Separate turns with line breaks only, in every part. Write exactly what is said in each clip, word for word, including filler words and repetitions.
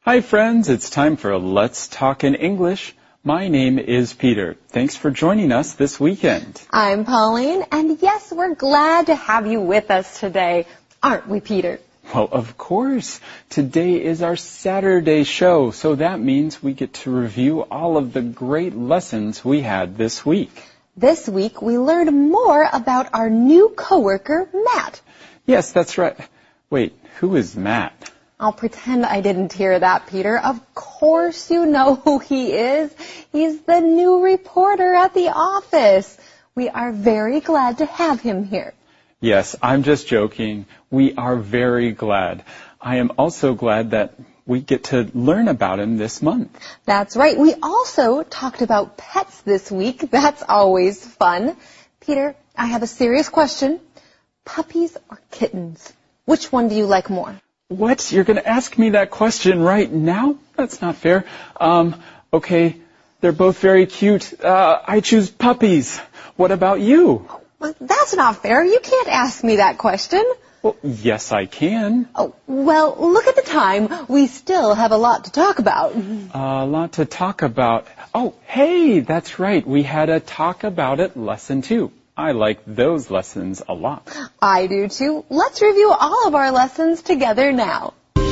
Hi friends, it's time for Let's Talk in English. My name is Peter. Thanks for joining us this weekend.
I'm Pauline, and yes, we're glad to have you with us today. Aren't we, Peter?
Well, of course. Today is our Saturday show, so that means we get to review all of the great lessons we had this week.
This week, we learned more about our new coworker, Matt.
Yes, that's right. Wait, who is Matt?
I'll pretend I didn't hear that, Peter. Of course you know who he is. He's the new reporter at the office. We are very glad to have him here.
Yes, I'm just joking. We are very glad. I am also glad that we get to learn about him this month.
That's right. We also talked about pets this week. That's always fun. Peter, I have a serious question. Puppies or kittens? Which one do you like more?
What? You're going to ask me that question right now? That's not fair. Um, okay, they're both very cute. Uh, I choose puppies. What about you?
Well, that's not fair. You can't ask me that question.
Well, yes, I can.
Oh, well, look at the time. We still have a lot to talk about.
A lot to talk about. Oh, hey, that's right. We had a talk about it lesson two. I like those lessons a lot.
I do too. Let's review all of our lessons together now.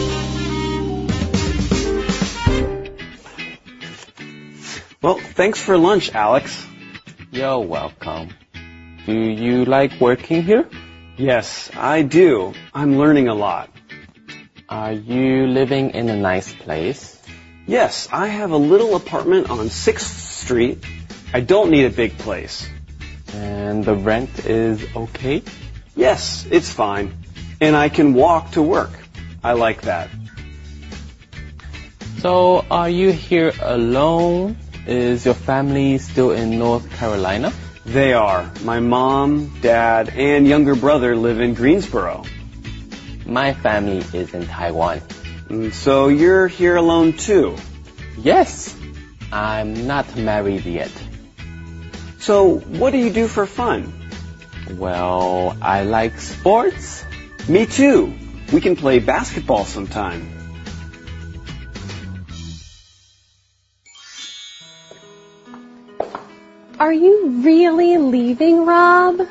Well, thanks for lunch, Alex.
You're welcome. Do you like working here?
Yes, I do. I'm learning a lot.
Are you living in a nice place?
Yes, I have a little apartment on sixth street. I don't need a big place.
And the rent is okay?
Yes, it's fine. And I can walk to work. I like that.
So, are you here alone? Is your family still in North Carolina?
They are. My mom, dad, and younger brother live in Greensboro.
My family is in Taiwan.
And so you're here alone too?
Yes. I'm not married yet.
So what do you do for fun?
Well, I like sports.
Me too. We can play basketball sometime.
Are you really leaving, Rob?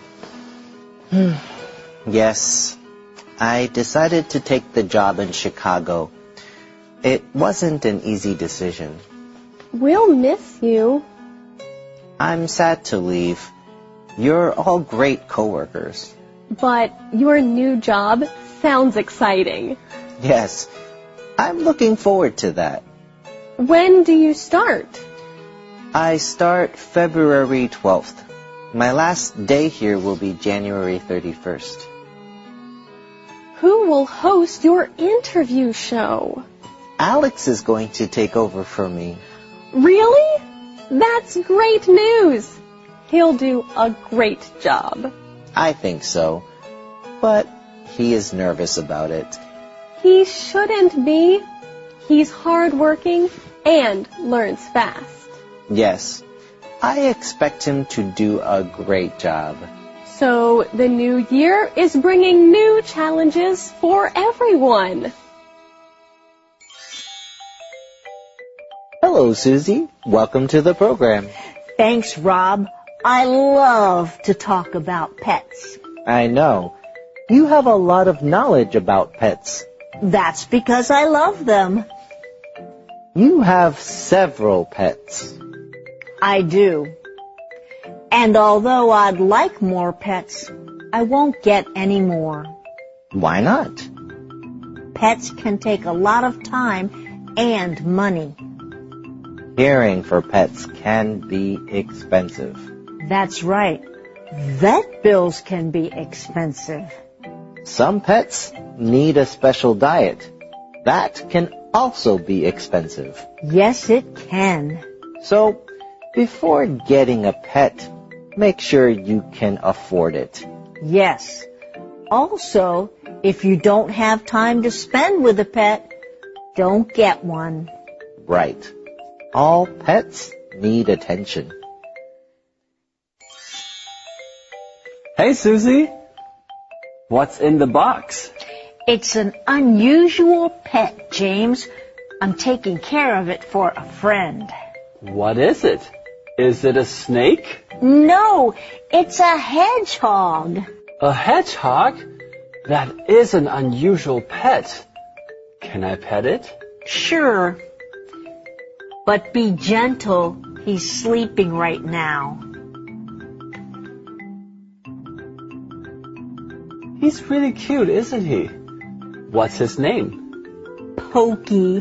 Yes. I decided to take the job in Chicago. It wasn't an easy decision.
We'll miss you.
I'm sad to leave. You're all great coworkers.
But your new job sounds exciting.
Yes, I'm looking forward to that.
When do you start?
I start February twelfth. My last day here will be January thirty-first.
Who will host your interview show?
Alex is going to take over for me.
Really? That's great news. He'll do a great job.
I think so, but he is nervous about it.
He shouldn't be. He's hardworking and learns fast.
Yes, I expect him to do a great job.
So the new year is bringing new challenges for everyone.
Hello, Susie. Welcome to the program.
Thanks, Rob. I love to talk about pets.
I know. You have a lot of knowledge about pets.
That's because I love them.
You have several pets.
I do. And although I'd like more pets, I won't get any more.
Why not?
Pets can take a lot of time and money.
Caring for pets can be expensive.
That's right. Vet bills can be expensive.
Some pets need a special diet. That can also be expensive.
Yes, it can.
So, before getting a pet, make sure you can afford it.
Yes. Also, if you don't have time to spend with a pet, don't get one.
Right. All pets need attention.
Hey, Susie. What's in the box?
It's an unusual pet, James. I'm taking care of it for a friend.
What is it? Is it a snake?
No, it's a hedgehog.
A hedgehog? That is an unusual pet. Can I pet it?
Sure. But be gentle. He's sleeping right now.
He's really cute, isn't he? What's his name?
Pokey.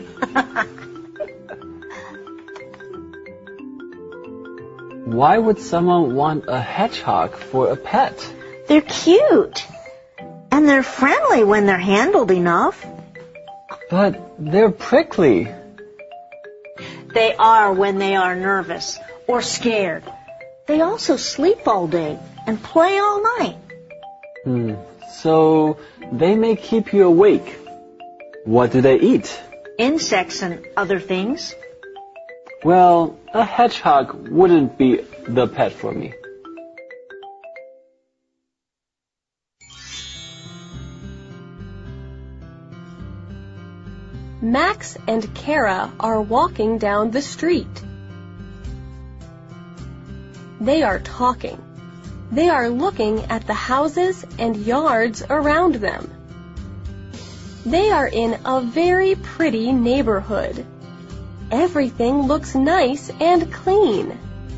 Why would someone want a hedgehog for a pet?
They're cute. And they're friendly when they're handled enough.
But they're prickly.
They are when they are nervous or scared. They also sleep all day and play all night.
Hmm. So they may keep you awake. What do they eat?
Insects and other things.
Well, a hedgehog wouldn't be the pet for me.
Max and Kara are walking down the street. They are talking. They are looking at the houses and yards around them. They are in a very pretty neighborhood. Everything looks nice and clean.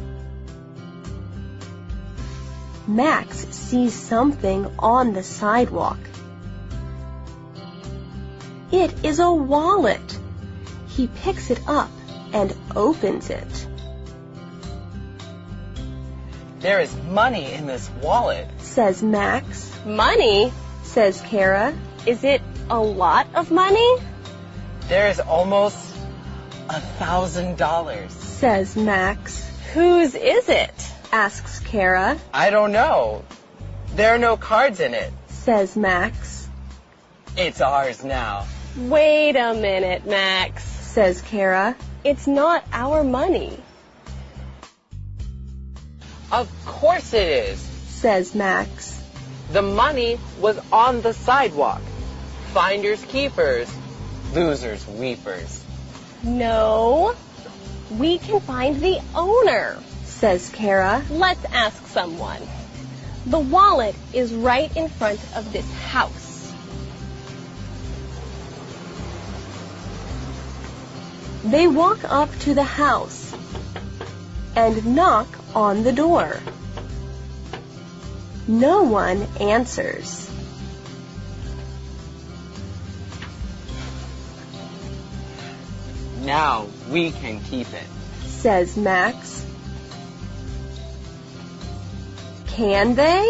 Max sees something on the sidewalk. It is a wallet. He picks it up and opens it.
There is money in this wallet,
says Max. Money, says Kara. Is it a lot of money?
There is almost a thousand dollars,
says Max. Whose is it? Asks Kara.
I don't know. There are no cards in it,
says Max.
It's ours now.
Wait a minute, Max, says Kara. It's not our money.
Of course it is,
says Max.
The money was on the sidewalk. Finders keepers, losers weepers.
No, we can find the owner, says Kara. Let's ask someone. The wallet is right in front of this house. They walk up to the house and knock on the door. No one answers.
Now we can keep it,
says Max. Can they?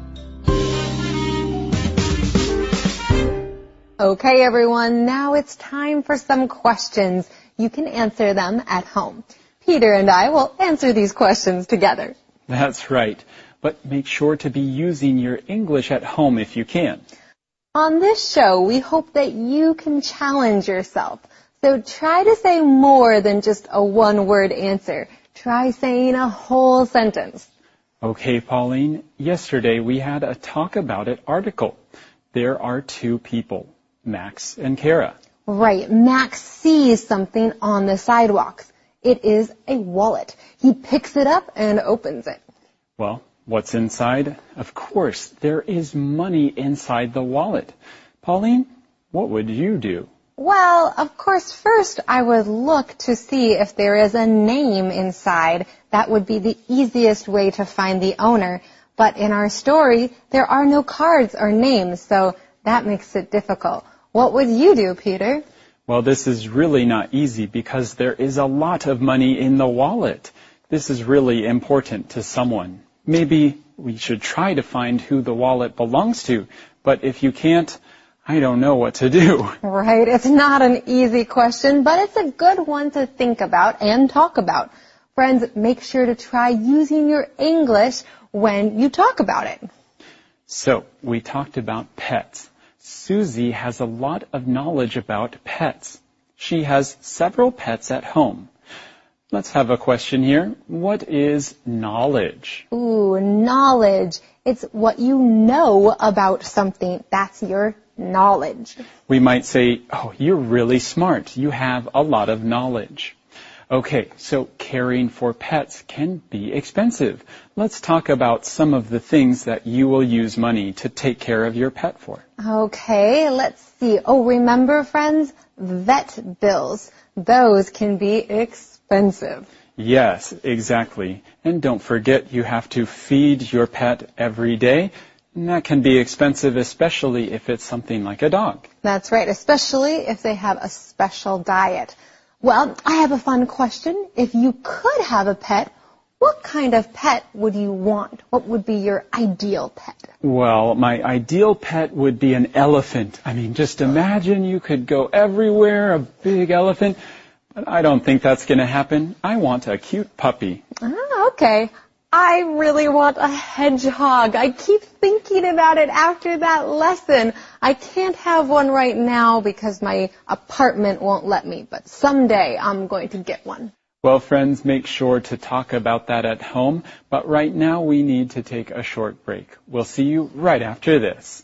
Okay, everyone, now it's time for some questions. You can answer them at home. Peter and I will answer these questions together.
That's right. But make sure to be using your English at home if you can.
On this show, we hope that you can challenge yourself. So try to say more than just a one-word answer. Try saying a whole sentence.
Okay, Pauline. Yesterday we had a Talk About It article. There are two people, Max and Kara.
Right. Max sees something on the sidewalks. It is a wallet. He picks it up and opens it.
Well, what's inside? Of course, there is money inside the wallet. Pauline, what would you do?
Well, of course, first I would look to see if there is a name inside. That would be the easiest way to find the owner. But in our story, there are no cards or names, so that makes it difficult. What would you do, Peter?
Well, this is really not easy because there is a lot of money in the wallet. This is really important to someone. Maybe we should try to find who the wallet belongs to, but if you can't, I don't know what to do.
Right, it's not an easy question, but it's a good one to think about and talk about. Friends, make sure to try using your English when you talk about it.
So, we talked about pets. Susie has a lot of knowledge about pets. She has several pets at home. Let's have a question here. What is knowledge?
Ooh, knowledge. It's what you know about something. That's your knowledge.
We might say, oh, you're really smart. You have a lot of knowledge. Okay, so caring for pets can be expensive. Let's talk about some of the things that you will use money to take care of your pet for.
Okay, let's see. Oh, remember, friends, vet bills. Those can be expensive.
Yes, exactly. And don't forget, you have to feed your pet every day. And that can be expensive, especially if it's something like a dog.
That's right, especially if they have a special diet. Well, I have a fun question. If you could have a pet, what kind of pet would you want? What would be your ideal pet?
Well, my ideal pet would be an elephant. I mean, just imagine you could go everywhere, a big elephant. But I don't think that's going to happen. I want a cute puppy.
Ah, okay. I really want a hedgehog. I keep thinking about it after that lesson. I can't have one right now because my apartment won't let me, but someday I'm going to get one.
Well, friends, make sure to talk about that at home, but right now we need to take a short break. We'll see you right after this.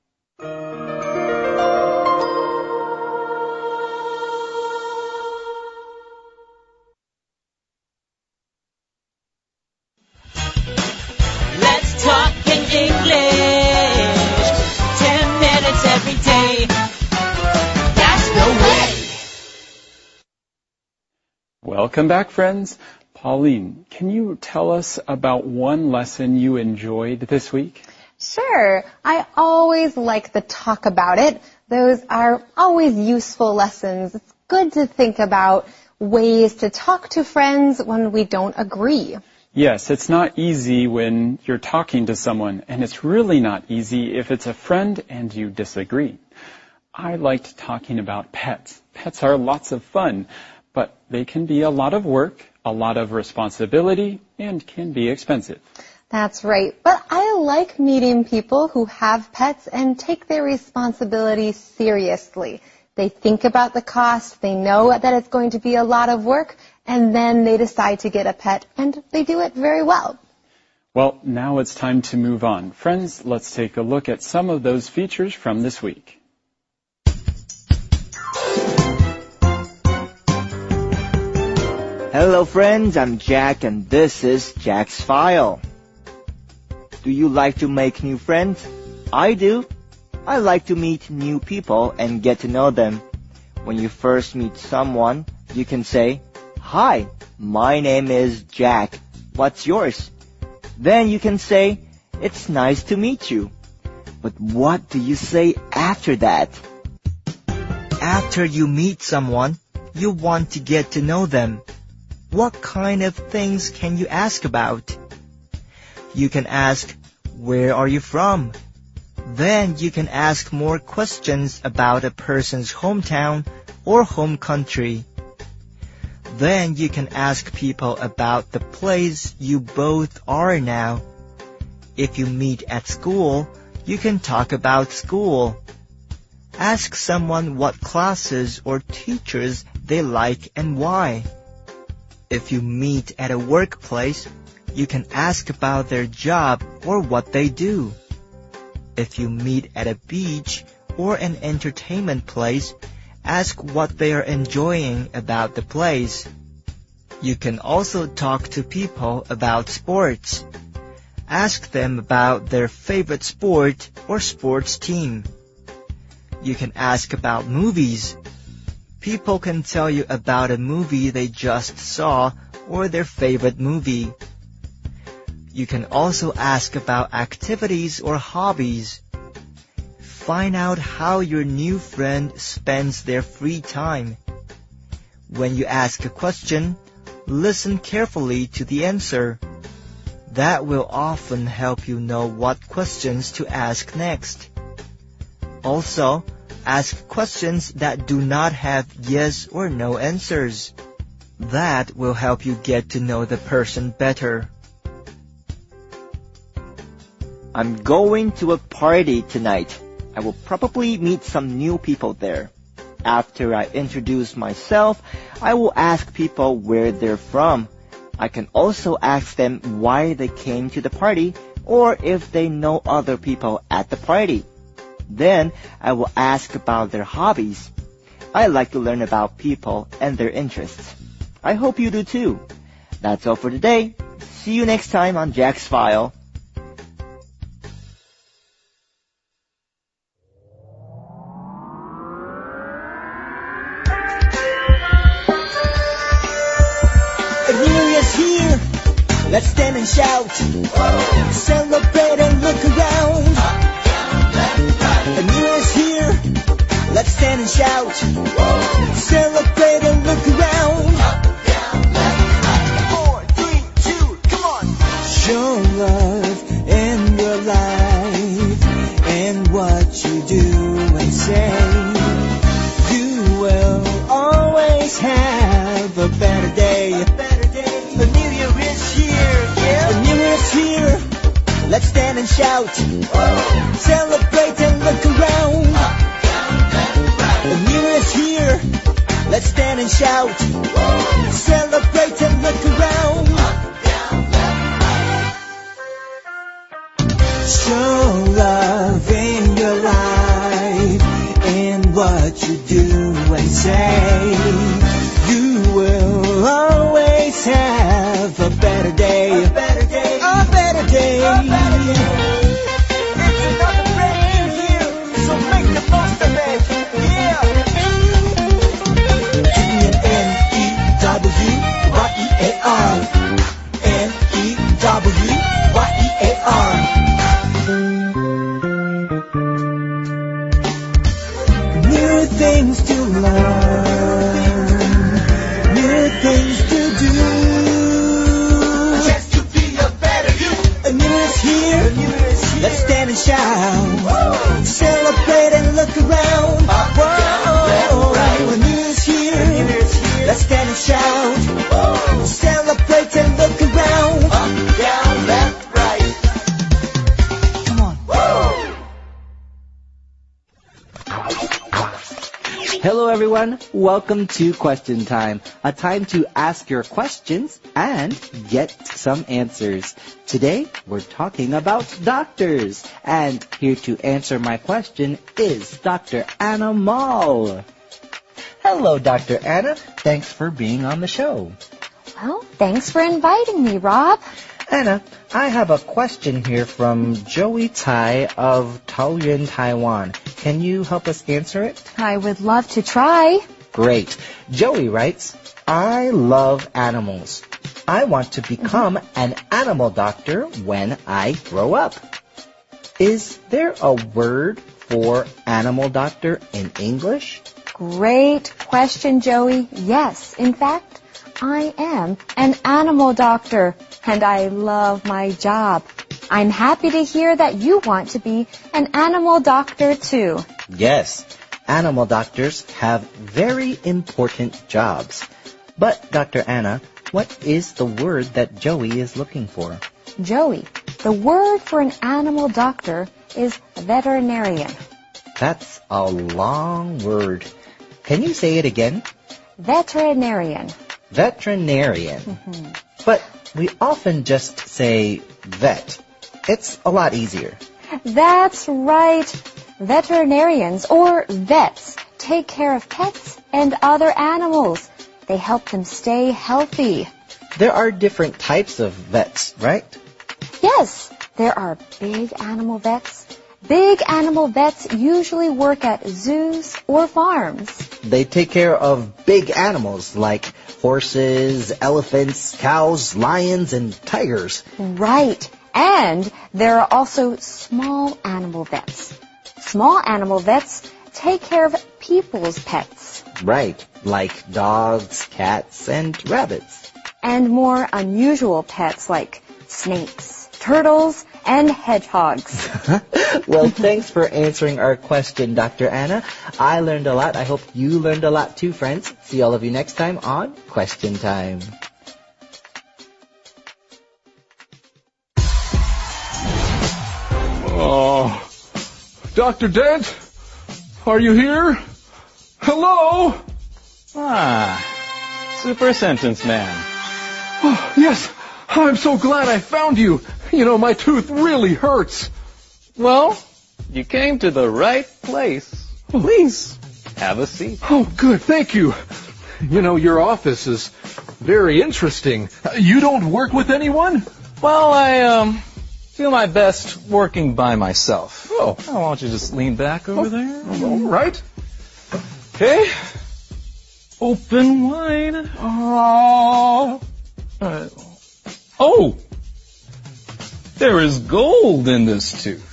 Welcome back, friends. Pauline, can you tell us about one lesson you enjoyed this week?
Sure. I always like the talk about it. Those are always useful lessons. It's good to think about ways to talk to friends when we don't agree.
Yes, it's not easy when you're talking to someone, and it's really not easy if it's a friend and you disagree. I liked talking about pets. Pets are lots of fun, but they can be a lot of work, a lot of responsibility, and can be expensive.
That's right. But I like meeting people who have pets and take their responsibility seriously. They think about the cost, they know that it's going to be a lot of work, and then they decide to get a pet, and they do it very well.
Well, now it's time to move on. Friends, let's take a look at some of those features from this week.
Hello friends, I'm Jack and this is Jack's File. Do you like to make new friends? I do. I like to meet new people and get to know them. When you first meet someone, you can say, "Hi, my name is Jack. What's yours?" Then you can say, "It's nice to meet you." But what do you say after that? After you meet someone, you want to get to know them. What kind of things can you ask about? You can ask, "Where are you from?" Then you can ask more questions about a person's hometown or home country. Then you can ask people about the place you both are now. If you meet at school, you can talk about school. Ask someone what classes or teachers they like and why. If you meet at a workplace, you can ask about their job or what they do. If you meet at a beach or an entertainment place, ask what they are enjoying about the place. You can also talk to people about sports. Ask them about their favorite sport or sports team. You can ask about movies. People can tell you about a movie they just saw or their favorite movie. You can also ask about activities or hobbies. Find out how your new friend spends their free time. When you ask a question, listen carefully to the answer. That will often help you know what questions to ask next. Also, ask questions that do not have yes or no answers. That will help you get to know the person better. I'm going to a party tonight. I will probably meet some new people there. After I introduce myself, I will ask people where they're from. I can also ask them why they came to the party or if they know other people at the party. Then I will ask about their hobbies. I like to learn about people and their interests. I hope you do too. That's all for today. See you next time on Jack's File.
Here, let's stand and shout. Whoa. Celebrate and look around. Up, down, left, right. The new year's here. Let's stand and shout. Whoa. Celebrate and look around. Up, down, left, right. Four, three, two, come on. Show love in your life and what you do and say. You will always have a better day. A better day. The new year is here, yeah. The new year is here. Let's stand and shout. Whoa. Celebrate and look around. Up, down, left, right. The new year is here. Let's stand and shout. Whoa. Celebrate and look around. Up, down, left, right. Show love in your life and what you do and say. You will always have a better day. A better day. A better day. A better day. It's another brand new year, so make the most of it. Yeah. N E W Y E A R. N E W Y E A R. New things to learn. New things to do. A chance to be a better you. A new year is here. A new year is here. Let's stand and shout. Whoa. Celebrate and look around. Up, whoa. Down, left, right. A new year is here. A new year is here. Let's stand and shout. Whoa. Celebrate and look around. Up, down, left, right. Come on. Whoa.
Hello everyone, welcome to Question Time, a time to ask your questions and get some answers. Today, we're talking about doctors, and here to answer my question is Doctor Anna Mall. Hello, Doctor Anna. Thanks for being on the show.
Well, thanks for inviting me, Rob.
Anna, I have a question here from Joey Tai of Taoyuan, Taiwan. Can you help us answer it?
I would love to try.
Great. Joey writes, I love animals. I want to become an animal doctor when I grow up. Is there a word for animal doctor in English?
Great question, Joey. Yes, in fact, I am an animal doctor, and I love my job. I'm happy to hear that you want to be an animal doctor too.
Yes, animal doctors have very important jobs. But, Doctor Anna, what is the word that Joey is looking for?
Joey, the word for an animal doctor is veterinarian.
That's a long word. Can you say it again?
Veterinarian.
Veterinarian.
Mm-hmm.
But we often just say vet. It's a lot easier.
That's right. Veterinarians, or vets, take care of pets and other animals. They help them stay healthy.
There are different types of vets, right?
Yes, there are big animal vets. Big animal vets usually work at zoos or farms.
They take care of big animals like horses, elephants, cows, lions, and tigers.
Right. And there are also small animal vets. Small animal vets take care of people's pets.
Right, like dogs, cats, and rabbits.
And more unusual pets like snakes, turtles, and hedgehogs.
Well, thanks for answering our question, Doctor Anna. I learned a lot. I hope you learned a lot too, friends. See all of you next time on Question Time.
Oh, Doctor Dent, are you here? Hello?
Ah, Super Sentence Man.
Oh, yes, I'm so glad I found you. You know, my tooth really hurts.
Well, you came to the right place. Please, have a seat.
Oh, good, thank you. You know, your office is very interesting. You don't work with anyone?
Well, I, um, feel my best working by myself.
Oh.
Oh, why don't you just lean back over
oh,
there?
All right.
Okay. Open wide.
Oh.
Uh, oh! There is gold in this tooth.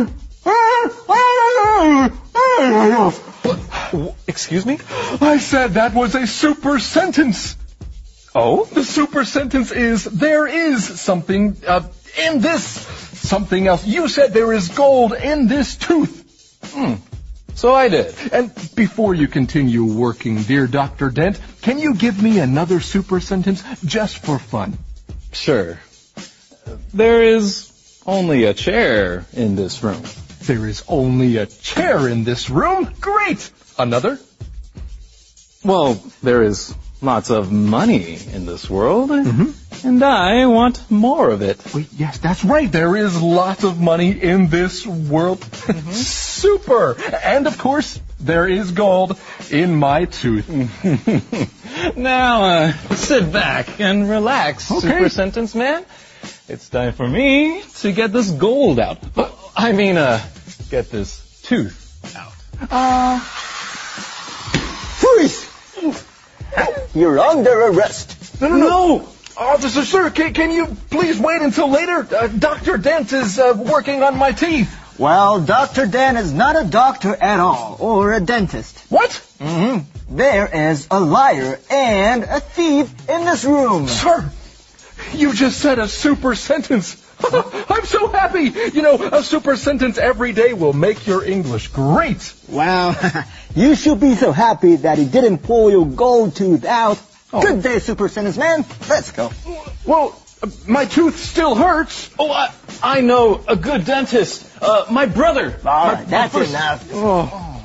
Excuse me?
I said that was a super sentence.
Oh?
The super sentence is, there is something uh, in this, something else. You said there is gold in this tooth.
Hmm. So I did.
And before you continue working, dear Doctor Dent, can you give me another super sentence just for fun?
Sure. There is only a chair in this room.
There is only a chair in this room? Great! Another?
Well, there is lots of money in this world,
mm-hmm.
and I want more of it.
Wait, yes, that's right. There is lots of money in this world. Mm-hmm. Super! And, of course, there is gold in my tooth.
Now, uh, sit back and relax,
okay.
Super Sentence Man. It's time for me to get this gold out. I mean, uh, get this tooth out.
Uh... Freeze! You're under arrest.
No, no, no. no. Officer, sir, can, can you please wait until later? Uh, Doctor Dent is uh, working on my teeth.
Well, Doctor Dent is not a doctor at all, or a dentist.
What?
Mm-hmm. There is a liar and a thief in this room.
Sir, you just said a super sentence. I'm so happy. You know, a super sentence every day will make your English great.
Well, you should be so happy that he didn't pull your gold tooth out. Oh. Good day, Super Sentence Man. Let's go.
Well, uh, my tooth still hurts.
Oh, I, I know a good dentist. Uh, my brother.
All
my,
right, that's
my first...
enough.
Oh.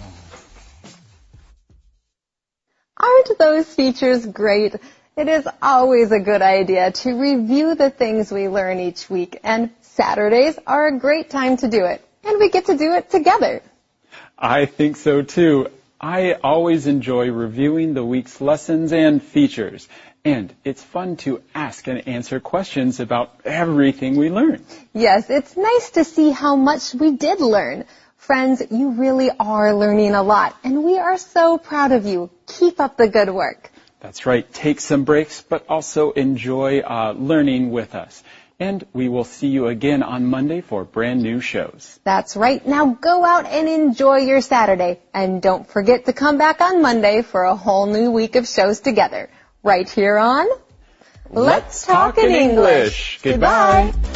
Aren't those features great? It is always a good idea to review the things we learn each week, and Saturdays are a great time to do it, and we get to do it together.
I think so too. I always enjoy reviewing the week's lessons and features, and it's fun to ask and answer questions about everything we learn.
Yes, it's nice to see how much we did learn. Friends, you really are learning a lot, and we are so proud of you. Keep up the good work.
That's right. Take some breaks, but also enjoy uh, learning with us. And we will see you again on Monday for brand new shows.
That's right. Now go out and enjoy your Saturday. And don't forget to come back on Monday for a whole new week of shows together. Right here on
Let's Talk in English. Goodbye.